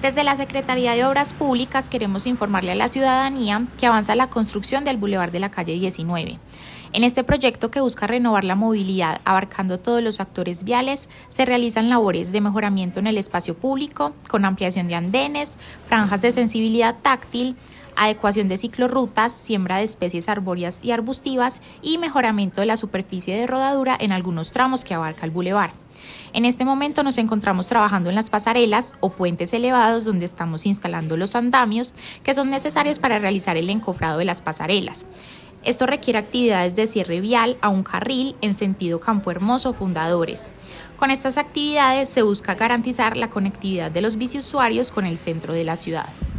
Desde la Secretaría de Obras Públicas queremos informarle a la ciudadanía que avanza la construcción del Boulevard de la calle 19. En este proyecto, que busca renovar la movilidad abarcando todos los actores viales, se realizan labores de mejoramiento en el espacio público, con ampliación de andenes, franjas de sensibilidad táctil, adecuación de ciclorrutas, siembra de especies arbóreas y arbustivas y mejoramiento de la superficie de rodadura en algunos tramos que abarca el bulevar. En este momento nos encontramos trabajando en las pasarelas o puentes elevados, donde estamos instalando los andamios que son necesarios para realizar el encofrado de las pasarelas. Esto requiere actividades de cierre vial a un carril en sentido Campo Hermoso Fundadores. Con estas actividades se busca garantizar la conectividad de los biciusuarios con el centro de la ciudad.